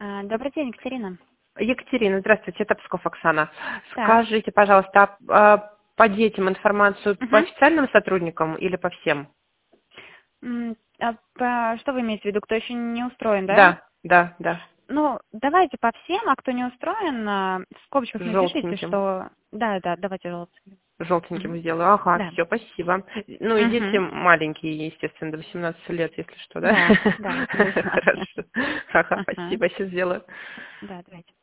Добрый день, Екатерина. Екатерина, здравствуйте, это Псков Оксана. Так. Скажите, пожалуйста, по детям информацию по Мгм. официальным сотрудникам или по всем? Что вы имеете в виду? Кто еще не устроен, да? Да. Ну, давайте по всем, а кто не устроен, в скобочках напишите, Желтеньким. что... Да, давайте желтым. Желтеньким Мгм. сделаю. Ага, Да. все, спасибо. Ну и дети Мгм. маленькие, естественно, до 18 лет, если что, да? Да, без вопросов. Хорошо. Ага, Ага. спасибо, сейчас сделаю. Да, давайте.